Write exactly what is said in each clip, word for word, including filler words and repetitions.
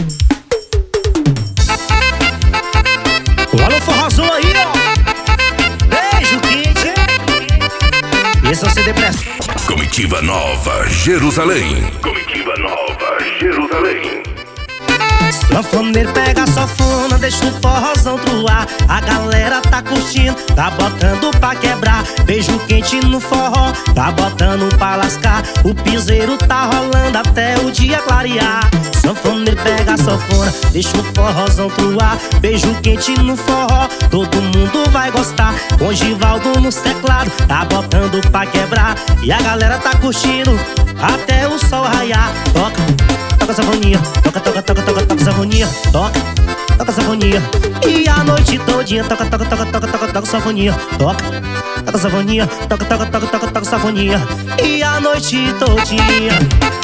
Olha o forrozão aí, ó. Beijo quente. Esse é o C D Press. Comitiva Nova Jerusalém. Comitiva Nova Jerusalém. Sanfoneiro pega a sanfona, deixa o forrozão pro ar. A galera tá curtindo, tá botando pra quebrar. Beijo quente no forró, tá botando pra lascar. O piseiro tá rolando até o dia clarear. Sanfoneiro pega a sanfona, deixa o forrozão pro ar. Beijo quente no forró, todo mundo vai gostar. Com Givaldo nos teclados, tá botando pra quebrar. E a galera tá curtindo até o sol raiar. Toca, toca sanfoninha, toca, toca, toca, toca, toca sanfoninha, toca, toca sanfoninha. E a noite todinha, toca, toca, toca, toca, toca, toca sanfoninha, toca, toca sanfoninha, toca, toca, toca, toca, toca sanfoninha. E a noite todinha.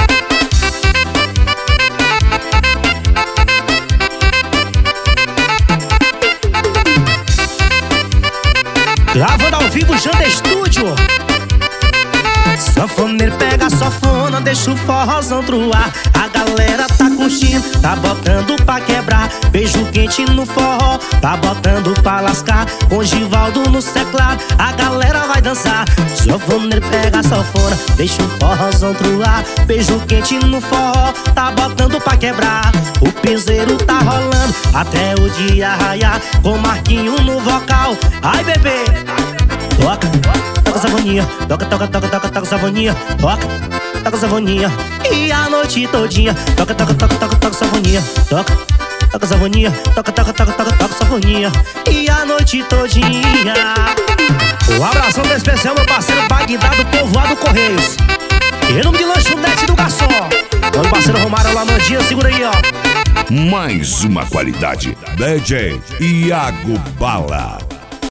Gravando ao vivo, Janda Estúdio. Sanfoneiro pega a sanfona, deixa o forrozão pro ar. A galera tá curtindo, tá botando pra quebrar. Beijo quente no forró, tá botando pra lascar. Com Givaldo no teclado, a galera vai dançar. Sanfoneiro pega a sanfona, deixa o forrozão pro ar. Beijo quente no forró, tá botando pra quebrar. O piseiro tá rolando até o dia raiar. Com Marquinho no vocal, ai bebê, toca, toca sanfoninha, toca, toca, toca, toca, toca sanfoninha, toca, toca sanfoninha. E a noite todinha, toca, toca, toca, toca, toca sanfoninha, toca, toca sanfoninha, toca, toca, toca, toca, toca sanfoninha. E a noite todinha. Um abração bem especial, meu parceiro Bagdá do Povoado Correios. Em nome de lanchonete do garçom. Meu parceiro Romário Lamandinha, segura aí, ó. Mais uma qualidade. D J Iago Bala.